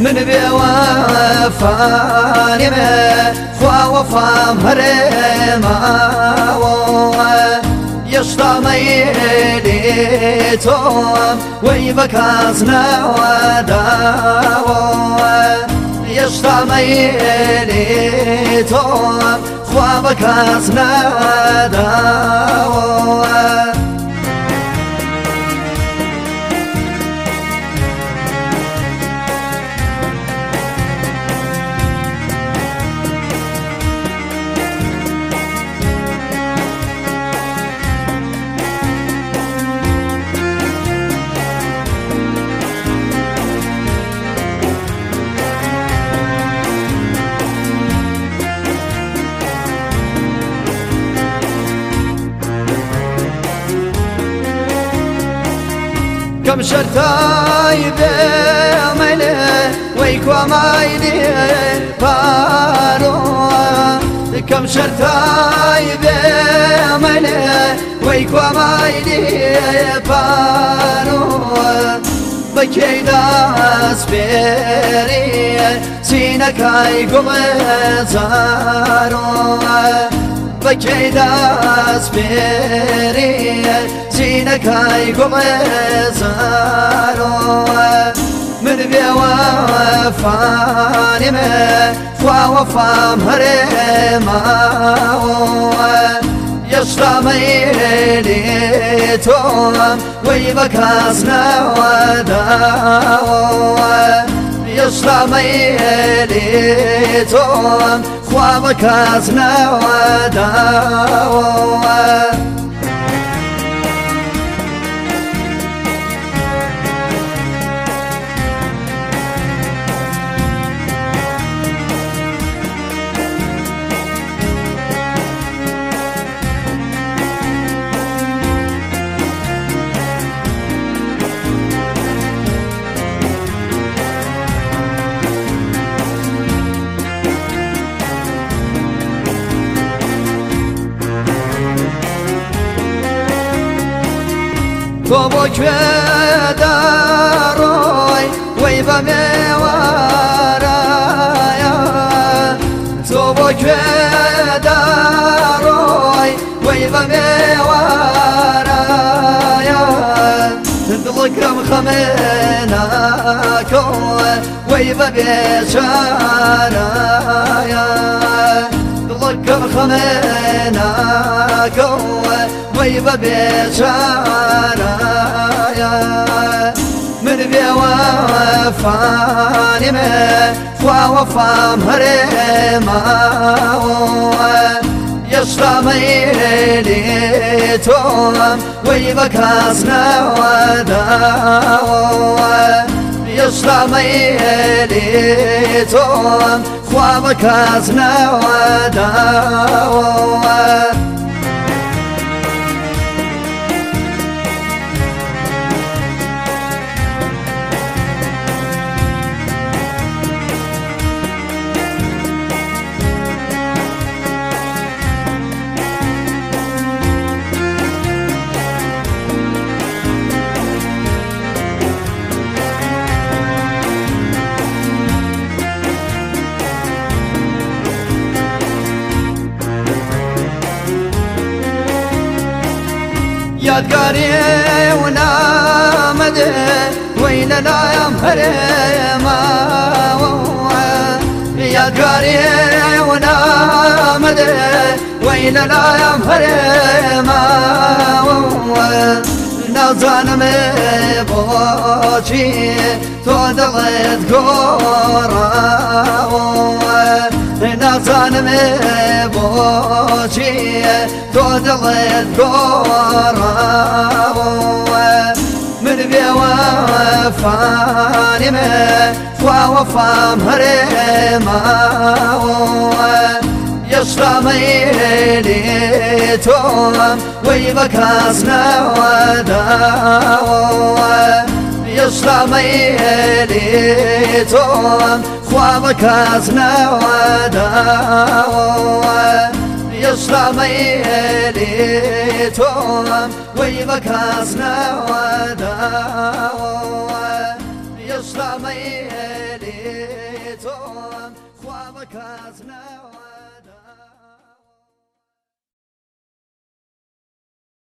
من بوفاني ما خوا وفام هرما يشتا ميلي توم ويبكازنا وداوا يشتا ميلي توم خوا بكازنا داوا كم شرطاي بملي ويكوا مايدي بارو كم شرطاي بملي ويكوا مايدي بارو بكيدا سبيري سينكاي قمزارو بكيدا سبيري سينكاي قمزارو من بوفاني ما خوا وفام هرما يشتا ميلي توم ويبكازنا وداوا يشتا ميلي توم خوا بكازنا وداوا تو با داروی وی با میواریا تو با داروی وی با میواریا دلکم خمنا کو وی با بیچاریا دلکم خمنا کو وي ببيشارايا من بوفاني ما خوا وفام هرما يشتا ميلي توم وي بكازنا وداوا يشتا ميلي توم خوا بكازنا وداوا يادقاري ونامده وين لا يمهرما يادقاري ونامده وين لا يمهرما نازان مبوشي تودلت كورا نازان مبوشي تودلت كورا من بوفاني ما خوا وفام هرما يشتا ميلي توم ويبكازنا وداوا يشتا ميلي توم خوا بكازنا وداوا يشتا ميلي توم ويبكازنا وداوا يشتا ميلي کاتنا